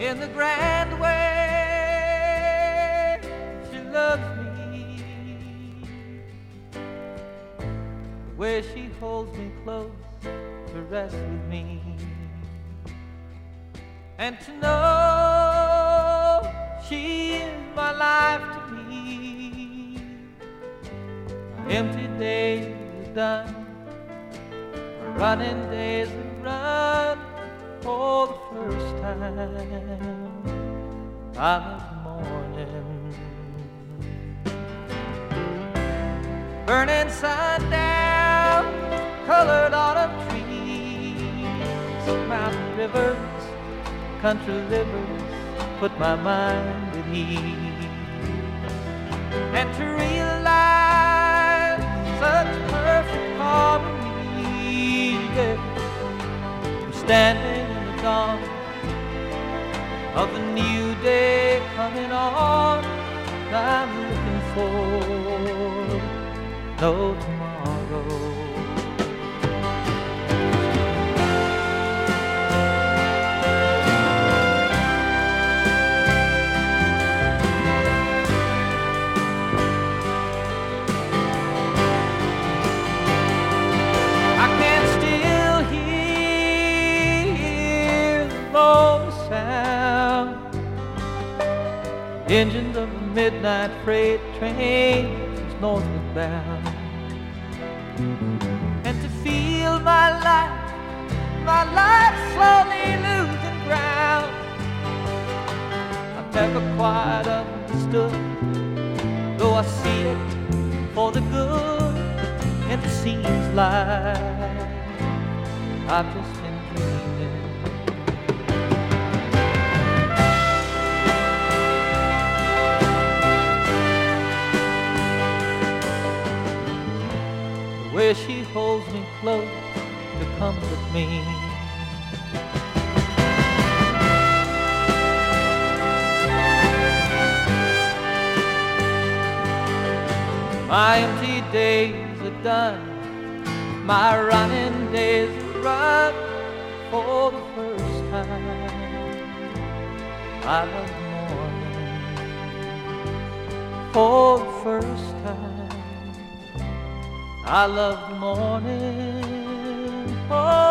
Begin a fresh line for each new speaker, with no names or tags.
in the grand way she loves me, the way she holds me close to rest with me, and to know she is my life to me. Empty days are done, running days have run for the first time. I love the morning, burning sundown, colored autumn trees, mountain rivers, country livers, put my mind at ease. And to realize such perfect harmony, yeah. I'm standing in the dawn of a new day coming on. I'm looking for no tomorrow. Engines of a midnight freight train is northward bound, and to feel my life slowly losing ground. I've never quite understood, though I see it for the good, and it seems like I've just been dreaming. Where she holds me close to comfort me, my empty days are done, my running days are run for the first time. I love the morning for the first time. I love the morning. Oh.